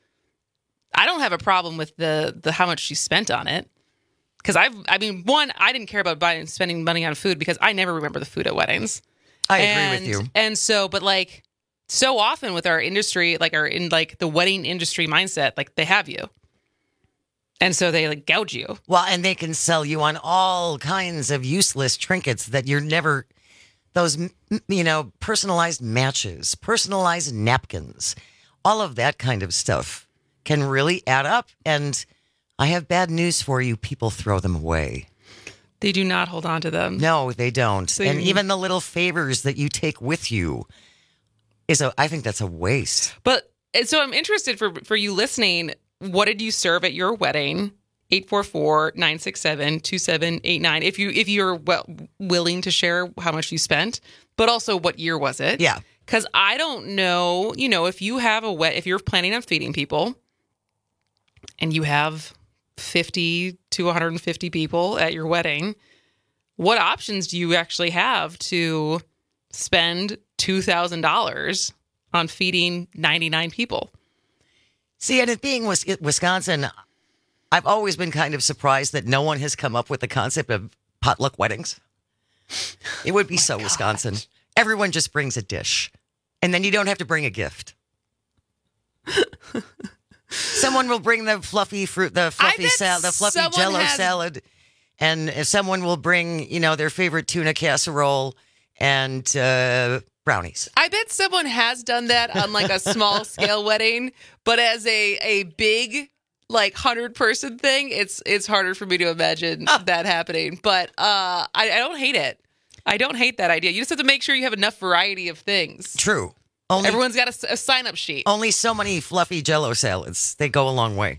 I don't have a problem with the, the how much she spent on it. Because I've, I mean, one, I didn't care about buying, spending money on food because I never remember the food at weddings. I and, agree with you. And so, but like, so often with our industry, like our in like the wedding industry mindset, like they have you. And so they like gouge you. Well, and they can sell you on all kinds of useless trinkets that you're never, those, m- you know, personalized matches, personalized napkins, all of that kind of stuff can really add up. And I have bad news for you. People throw them away. They do not hold on to them. No, they don't. So and you- even the little favors that you take with you is a, I think that's a waste. But and so I'm interested for for you listening. What did you serve at your wedding? eight four four, nine six seven, two seven eight nine. If you if you're well, willing to share how much you spent, but also what year was it? Yeah. Because I don't know, you know, if you have a wet, if you're planning on feeding people and you have fifty to one hundred fifty people at your wedding, what options do you actually have to spend two thousand dollars on feeding ninety-nine people? See, and it being Wis- Wisconsin, I've always been kind of surprised that no one has come up with the concept of potluck weddings. It would be so Wisconsin. Everyone just brings a dish, and then you don't have to bring a gift. Someone will bring the fluffy fruit, the fluffy salad, the fluffy someone Jello has- salad, and if someone will bring, you know, their favorite tuna casserole and uh, brownies. I bet someone has done that on like a small scale wedding, but as a a big like hundred person thing, it's it's harder for me to imagine that happening. But uh, I, I don't hate it. I don't hate that idea. You just have to make sure you have enough variety of things. True. Only, Everyone's got a, a sign up sheet. Only so many fluffy Jello salads. They go a long way.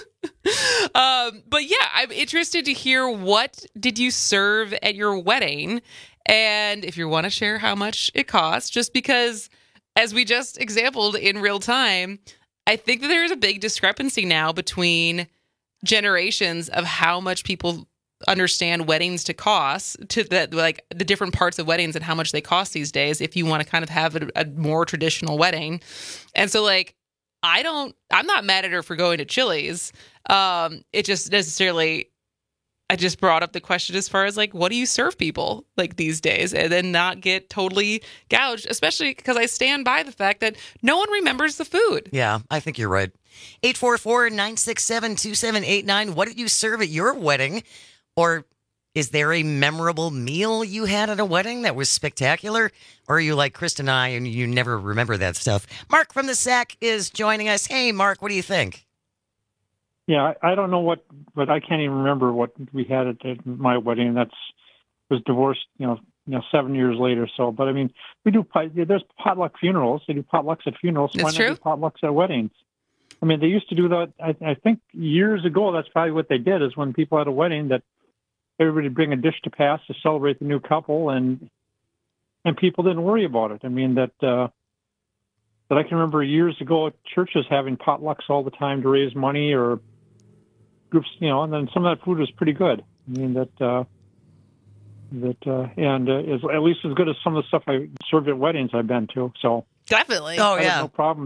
Um, but yeah, I'm interested to hear what did you serve at your wedding, and if you want to share how much it costs, just because, as we just exampled in real time, I think that there is a big discrepancy now between generations of how much people understand weddings to cost, to the like the different parts of weddings and how much they cost these days. If you want to kind of have a, a more traditional wedding, and so like. I don't, I'm not mad at her for going to Chili's. Um, it just necessarily, I just brought up the question as far as like, what do you serve people like these days and then not get totally gouged, especially because I stand by the fact that no one remembers the food. Yeah, I think you're right. eight four four, nine six seven, two seven eight nine. What did you serve at your wedding? Or is there a memorable meal you had at a wedding that was spectacular? Or are you like Chris and I and you never remember that stuff? Mark from the S A C is joining us. Hey, Mark, what do you think? Yeah, I, I don't know what, but I can't even remember what we had at, at my wedding. That's was divorced, you know, you know, seven years later. So, but I mean, we do. There's potluck funerals. They do potlucks at funerals. That's Why not true. do potlucks at weddings? I mean, they used to do that. I, I think years ago, that's probably what they did. Is when people had a wedding that. Everybody bring a dish to pass to celebrate the new couple, and and people didn't worry about it. I mean that uh, that I can remember years ago, churches having potlucks all the time to raise money or groups, you know, and then some of that food was pretty good. I mean that uh, that uh, and uh, is at least as good as some of the stuff I served at weddings I've been to. So Definitely. Oh, I yeah. have no problem.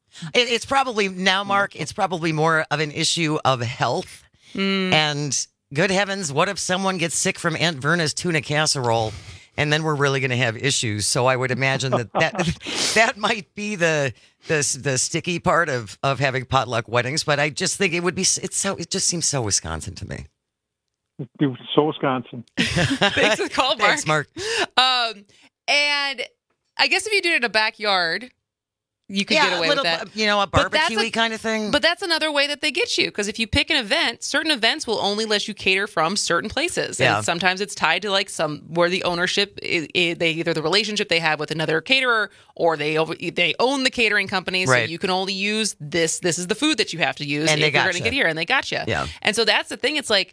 It, it's probably now, Mark, it's probably more of an issue of health. Mm. And good heavens, what if someone gets sick from Aunt Verna's tuna casserole? And then we're really going to have issues. So I would imagine that that, that might be the, the the sticky part of, of having potluck weddings. But I just think it would be, it's so, it just seems so Wisconsin to me. It's so Wisconsin. Thanks for the call, Mark. Thanks, Mark. Um, and I guess if you do it in a backyard, you could yeah, get away a little, with that. You know, a But that's barbecue-y a- kind of thing. But that's another way that they get you. Because if you pick an event, certain events will only let you cater from certain places. Yeah. And sometimes it's tied to like some where the ownership, is, is, they either the relationship they have with another caterer or they over, they own the catering company. So Right. you can only use this. This is the food that you have to use And if they you're going gotcha. to get here. And they got you. Yeah. And so that's the thing. It's like,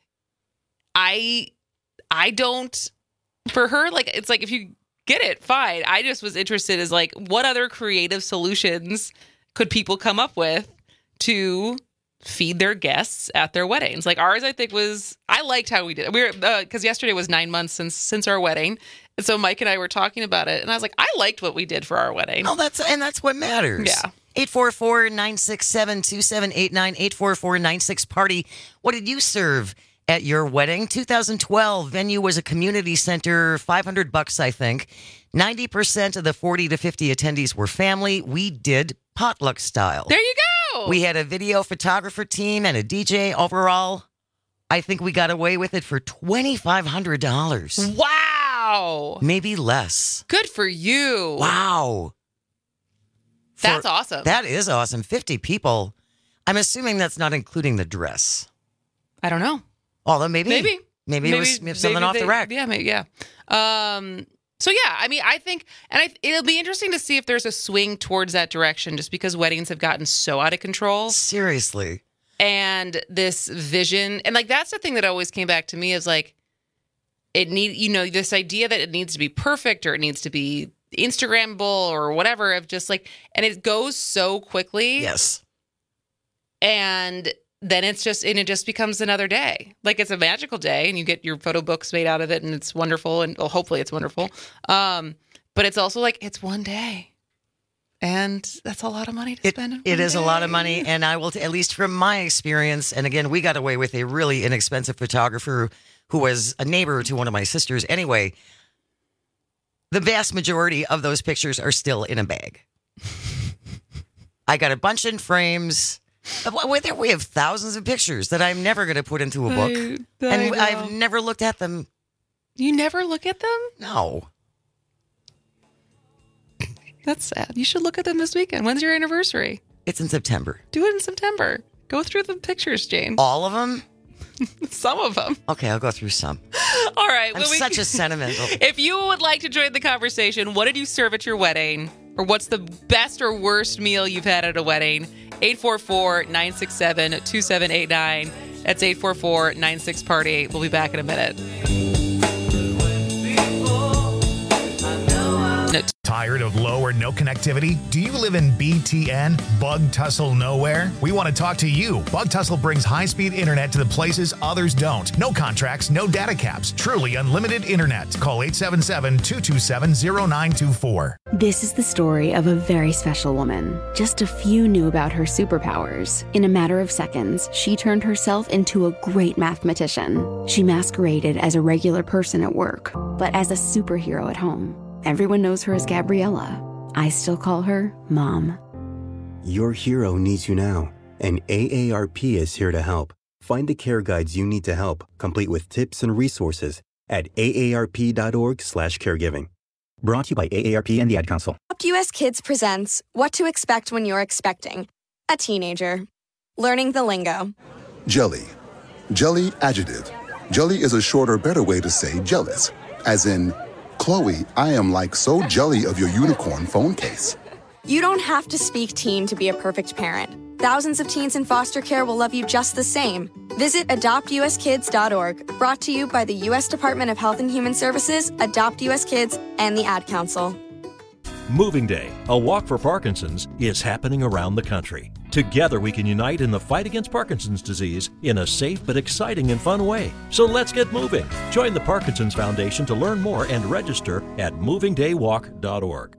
I, I don't, for her, like, it's like if you get it, fine. I just was interested as like, what other creative solutions could people come up with to feed their guests at their weddings? Like ours, I think was, I liked how we did it. We were, uh, cause yesterday was nine months since, since our wedding. And so Mike and I were talking about it and I was like, I liked what we did for our wedding. Oh, that's, and that's what matters. Yeah. eight four four, nine six seven, two seven eight nine, eight four four, nine six party. What did you serve at your wedding? two thousand twelve venue was a community center, five hundred bucks, I think. ninety percent of the forty to fifty attendees were family. We did potluck style. There you go. We had a video photographer team and a D J. Overall, I think we got away with it for twenty-five hundred dollars. Wow. Maybe less. Good for you. Wow. That's For- awesome. That is awesome. fifty people. I'm assuming that's not including the dress. I don't know. Although maybe. Maybe. Maybe, it was maybe something maybe off they- the rack. Yeah, maybe, yeah. Um, so yeah, I mean, I think, and I, it'll be interesting to see if there's a swing towards that direction, just because weddings have gotten so out of control. Seriously. And this vision, and like that's the thing that always came back to me is like, it need, you know, this idea that it needs to be perfect or it needs to be Instagrammable or whatever, of just like, and it goes so quickly. Yes. And then it's just, and it just becomes another day. Like it's a magical day and you get your photo books made out of it and it's wonderful. And well, hopefully it's wonderful. Um, but it's also like, it's one day. And that's a lot of money to It, spend. in it one is a lot of day. money. And I will, t- at least from my experience, and again, we got away with a really inexpensive photographer who was a neighbor to one of my sisters. Anyway, the vast majority of those pictures are still in a bag. I got a bunch in frames. We have thousands of pictures that I'm never going to put into a book. I- I and know. I've never looked at them. You never look at them? No. That's sad. You should look at them this weekend. When's your anniversary? It's in September. Do it in September. Go through the pictures, Jane. All of them? Some of them. Okay, I'll go through some. All right. I'm well, we such can- a sentimental. If you would like to join the conversation, what did you serve at your wedding? Or what's the best or worst meal you've had at a wedding? eight four four, nine six seven, two seven eight nine. That's eight four four, nine six party. We'll be back in a minute. Tired of low or no connectivity? Do you live in B T N, Bug Tussle Nowhere? We want to talk to you. Bug Tussle brings high-speed internet to the places others don't. No contracts, no data caps. Truly unlimited internet. Call eight seven seven, two two seven, zero nine two four. This is the story of a very special woman. Just a few knew about her superpowers. In a matter of seconds, she turned herself into a great mathematician. She masqueraded as a regular person at work, but as a superhero at home. Everyone knows her as Gabriella. I still call her Mom. Your hero needs you now, and A A R P is here to help. Find the care guides you need to help, complete with tips and resources at A A R P dot org slash caregiving. Brought to you by A A R P and the Ad Council. Adopt U S Kids presents What to Expect When You're Expecting a Teenager. Learning the lingo. Jelly. Jelly adjective. Jelly is a shorter, better way to say jealous. As in, Chloe, I am like so jelly of your unicorn phone case. You don't have to speak teen to be a perfect parent. Thousands of teens in foster care will love you just the same. Visit adopt U S kids dot org, brought to you by the U S Department of Health and Human Services, Adopt U S Kids, and the Ad Council. Moving Day, a walk for Parkinson's, is happening around the country. Together we can unite in the fight against Parkinson's disease in a safe but exciting and fun way. So let's get moving. Join the Parkinson's Foundation to learn more and register at moving day walk dot org.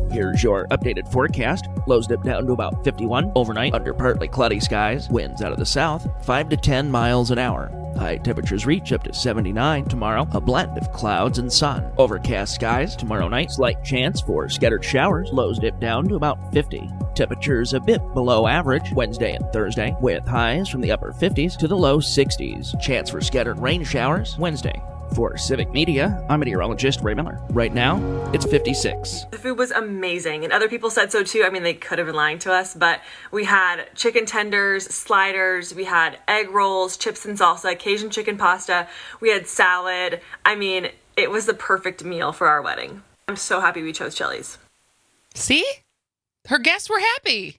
Here's your updated forecast. Lows dip down to about fifty-one overnight under partly cloudy skies. Winds out of the south, five to ten miles an hour. High temperatures reach up to seventy-nine tomorrow, a blend of clouds and sun. Overcast skies tomorrow night, slight chance for scattered showers. Lows dip down to about fifty. Temperatures a bit below average Wednesday and Thursday, with highs from the upper fifties to the low sixties. Chance for scattered rain showers Wednesday. For Civic Media, I'm meteorologist Ray Miller. Right now, it's fifty-six. The food was amazing, and other people said so too. I mean, they could have been lying to us, but we had chicken tenders, sliders, we had egg rolls, chips and salsa, Cajun chicken pasta, we had salad. I mean, it was the perfect meal for our wedding. I'm so happy we chose Chili's. See? Her guests were happy.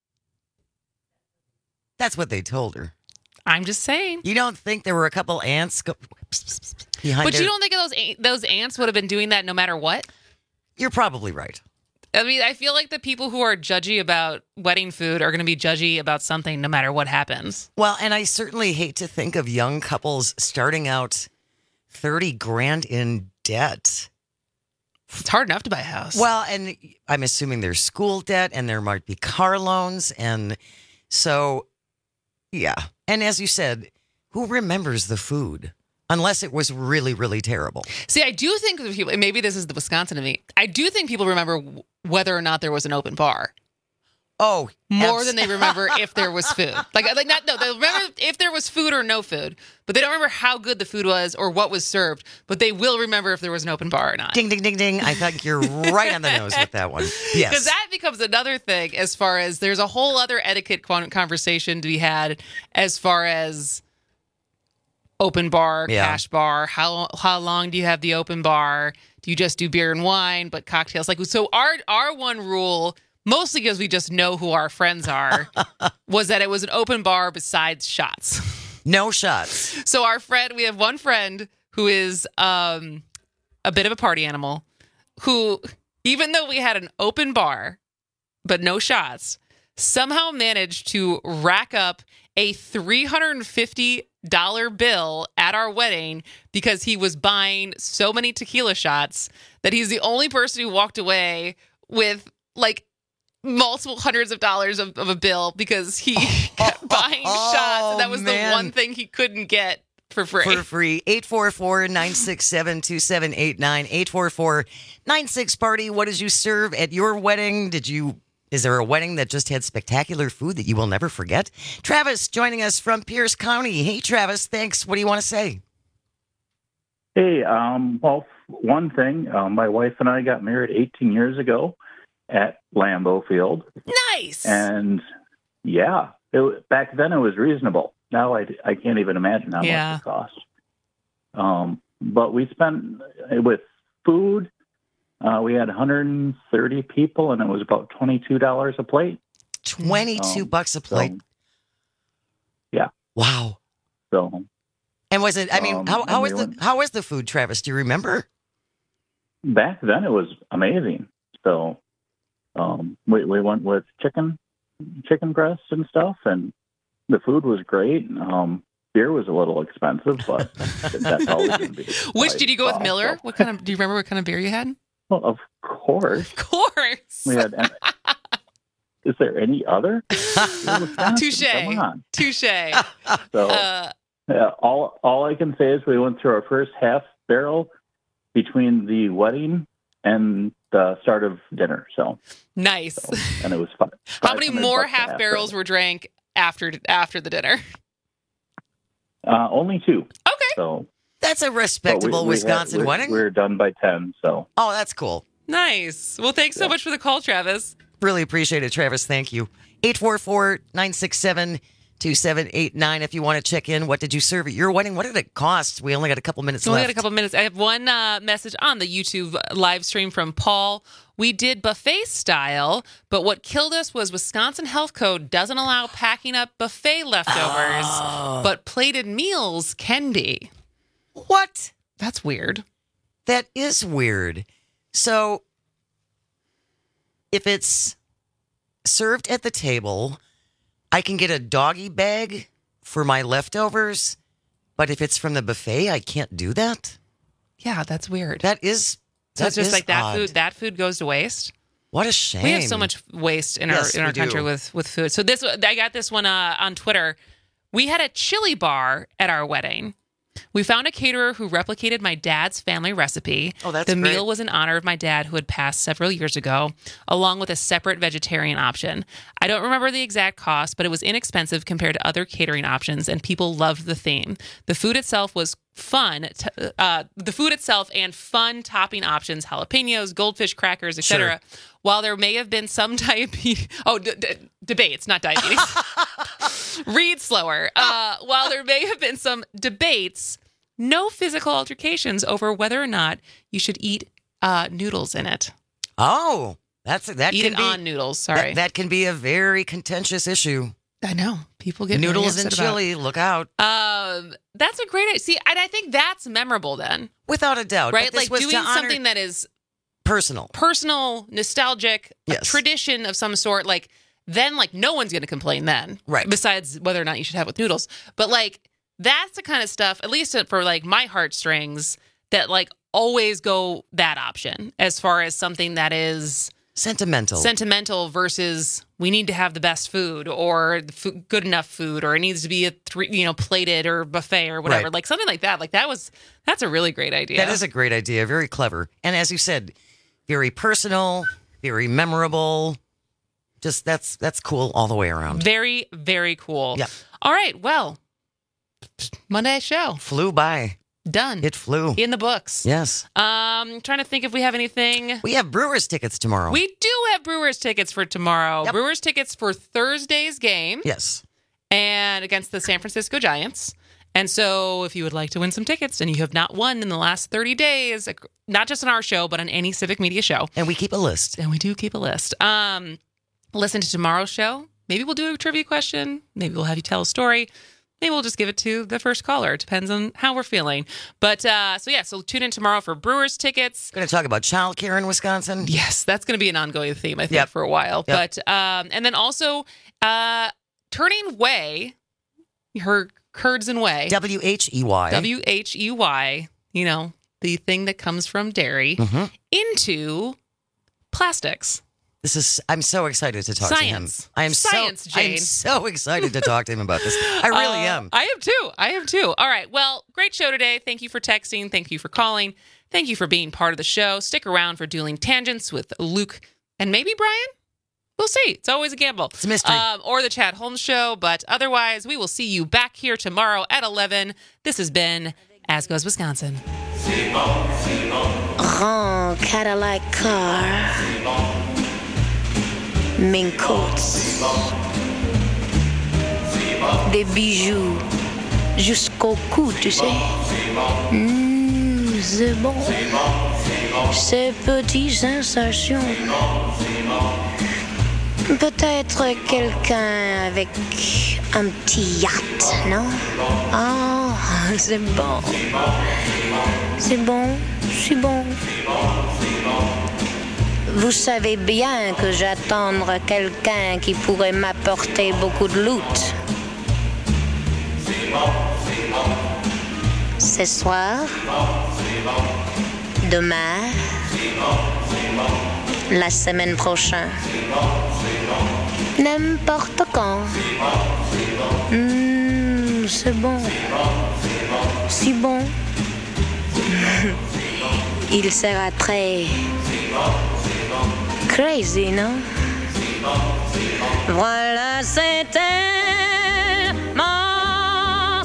That's what they told her. I'm just saying. You don't think there were a couple ants go behind But her? you don't think those those ants would have been doing that no matter what? You're probably right. I mean, I feel like the people who are judgy about wedding food are going to be judgy about something no matter what happens. Well, and I certainly hate to think of young couples starting out thirty grand in debt. It's hard enough to buy a house. Well, and I'm assuming there's school debt and there might be car loans. And so, yeah. And as you said, who remembers the food? Unless it was really, really terrible. See, I do think that people, maybe this is the Wisconsin of me, I do think people remember w- whether or not there was an open bar. Oh, more abs- than they remember if there was food. Like, like not no, they remember if there was food or no food, but they don't remember how good the food was or what was served. But they will remember if there was an open bar or not. Ding, ding, ding, ding. I think you're right on the nose with that one. Yes, because that becomes another thing. As far as there's a whole other etiquette conversation to be had, as far as open bar, Yeah. cash bar. How how long do you have the open bar? Do you just do beer and wine, but cocktails? Like, so our our one rule, mostly because we just know who our friends are, was that it was an open bar besides shots. No shots. So our friend, we have one friend who is um, a bit of a party animal, who, even though we had an open bar, but no shots, somehow managed to rack up a three hundred fifty dollars bill at our wedding because he was buying so many tequila shots that he's the only person who walked away with like multiple hundreds of dollars of, of a bill because he kept buying oh, shots, and that was man. the one thing he couldn't get for free. For free. eight four four, nine six seven, two seven eight nine. eight four four, nine six party. What did you serve at your wedding? Did you... Is there a wedding that just had spectacular food that you will never forget? Travis joining us from Pierce County. Hey, Travis, thanks. What do you want to say? Hey, um, well, one thing, um, my wife and I got married eighteen years ago at Lambeau Field. Nice. And yeah, it, back then it was reasonable. Now I, I can't even imagine how Yeah. much it cost. Um, but we spent with food. Uh, we had one hundred thirty people, and it was about twenty-two dollars a plate. twenty-two Um, bucks a plate. so, yeah. Wow. So, And was it, I mean, Um, how, and how we was the, went- how was the food, Travis? Do you remember? back then it was amazing. So, um, we, we went with chicken, chicken breasts and stuff, and the food was great. Um, beer was a little expensive, but that's always going to be. Which did you go with cost, Miller? so. What kind of? Do you remember what kind of beer you had? Well, of course. Of course. We had. Is there any other? Touche. Come on. Touche. So, Uh, yeah, all all I can say is we went through our first half barrel between the wedding and the start of dinner. So nice. so, and it was fun. How many more half barrels were drank after after the dinner? Uh, only two. Okay. So That's a respectable but we- we had- Wisconsin we- wedding. We were done by ten. So Oh, that's cool. Nice. Well, thanks so much for the call, Travis. Really appreciate it, Travis. Thank you. eight four four, nine six seven, two seven eight nine. If you want to check in, what did you serve at your wedding? What did it cost? We only got a couple minutes We only left. got a couple of minutes. I have one uh, message on the YouTube live stream from Paul. We did buffet style, but what killed us was Wisconsin Health Code doesn't allow packing up buffet leftovers, Oh. but plated meals can be. What? That's weird. That is weird. So, if it's served at the table, I can get a doggy bag for my leftovers, but if it's from the buffet, I can't do that? Yeah, that's weird. That is So it's that just is like that odd. food. That food goes to waste. What a shame. We have so much waste in Yes, our in we our country do. with with food. So this, I got this one uh, on Twitter. We had a chili bar at our wedding. We found a caterer who replicated my dad's family recipe. Oh, that's The great. meal was in honor of my dad, who had passed several years ago, along with a separate vegetarian option. I don't remember the exact cost, but it was inexpensive compared to other catering options, and people loved the theme. The food itself was fun. T- uh, the food itself and fun topping options: jalapenos, goldfish crackers, et cetera. Sure. While there may have been some diabetes, oh, d- d- debates, not diabetes. Read slower. Uh, while there may have been some debates, no physical altercations over whether or not you should eat uh, noodles in it. Oh, that's that Eat can it be, on noodles. Sorry, That, that can be a very contentious issue. I know people get very Noodles and upset about- chili. Look out. Um, that's a great. See, and I think that's memorable then, Without a doubt. right? But this Like was doing to honor something that is personal. personal, nostalgic, a Yes. tradition of some sort. Like then, like no one's going to complain then, Right. Besides whether or not you should have it with noodles, but like that's the kind of stuff, at least for like my heartstrings, that like always go that option as far as something that is Sentimental. sentimental versus we need to have the best food or the food, good enough food, or it needs to be a three, you know, plated or buffet or whatever, Right. like something like that. Like that was that's a really great idea. That is a great idea. Very clever. And as you said, very personal, very memorable. Just that's that's cool all the way around. Very, very cool. Yeah. All right. Well, Monday show. Flew by. Done. It flew. In the books. Yes. Um, trying to think if we have anything. We have Brewers tickets tomorrow. We do have Brewers tickets for tomorrow. Yep. Brewers tickets for Thursday's game. Yes. And against the San Francisco Giants. And so if you would like to win some tickets and you have not won in the last thirty days, not just on our show, but on any civic media show. And we keep a list. And we do keep a list. Um, listen to tomorrow's show. Maybe we'll do a trivia question. Maybe we'll have you tell a story. Maybe we'll just give it to the first caller. It depends on how we're feeling. But uh, so, yeah, so tune in tomorrow for Brewers tickets. Going to talk about childcare in Wisconsin. Yes, that's going to be an ongoing theme, I think, Yep. for a while. Yep. But um, and then also uh, Turning Whey, her curds and whey. W H E Y. W H E Y, you know, the thing that comes from dairy Mhm. into plastics. This is. I'm so excited to talk Science. to him. I am Science, so. I am Jane. so excited to talk to him about this. I really Uh, am. I am too. I am too. All right. Well, great show today. Thank you for texting. Thank you for calling. Thank you for being part of the show. Stick around for Dueling Tangents with Luke and maybe Brian. We'll see. It's always a gamble. It's a mystery. Um, or the Chad Holmes Show. But otherwise, we will see you back here tomorrow at eleven. This has been As Goes Wisconsin. Grand Cadillac car. Mink coats. Des bijoux jusqu'au cou, tu sais. Mmh, c'est bon. Ces petites sensations. Peut-être quelqu'un avec un petit yacht, non? Oh, c'est bon. C'est bon, c'est bon. Vous savez bien que j'attends quelqu'un qui pourrait m'apporter beaucoup de loot. Ce soir, demain, la semaine prochaine, n'importe quand. Mmh, c'est bon, si bon. Il sera très crazy, non? Voilà, c'était mon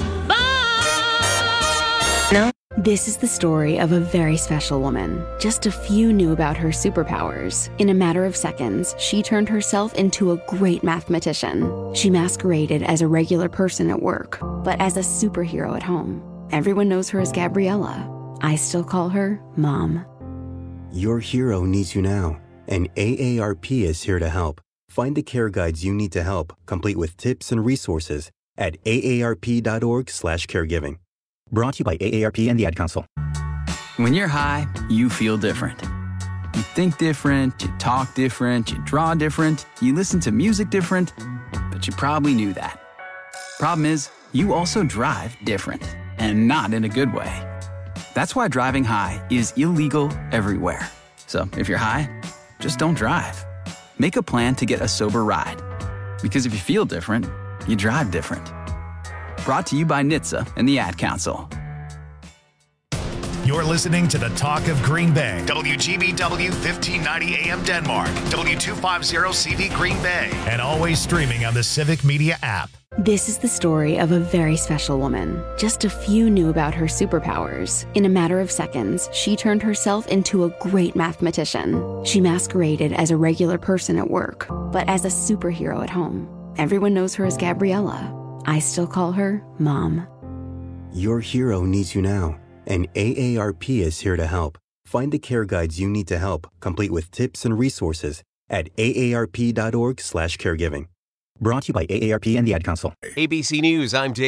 bon. This is the story of a very special woman. Just a few knew about her superpowers. In a matter of seconds, she turned herself into a great mathematician. She masqueraded as a regular person at work, but as a superhero at home. Everyone knows her as Gabriella. I still call her Mom. Your hero needs you now, and A A R P is here to help. Find the care guides you need to help, complete with tips and resources at A A R P dot org slash caregiving. Brought to you by A A R P and the Ad Council. When you're high, you feel different. You think different, you talk different, you draw different, you listen to music different, but you probably knew that. Problem is, you also drive different, and not in a good way. That's why driving high is illegal everywhere. So if you're high, just don't drive. Make a plan to get a sober ride. Because if you feel different, you drive different. Brought to you by N H T S A and the Ad Council. You're listening to the Talk of Green Bay. W G B W fifteen ninety A M Denmark. W two fifty C V Green Bay. And always streaming on the Civic Media app. This is the story of a very special woman. Just a few knew about her superpowers. In a matter of seconds, she turned herself into a great mathematician. She masqueraded as a regular person at work, but as a superhero at home. Everyone knows her as Gabriella. I still call her Mom. Your hero needs you now, and A A R P is here to help. Find the care guides you need to help, complete with tips and resources at A A R P dot org slash caregiving. Brought to you by A A R P and the Ad Council. A B C News, I'm Dave.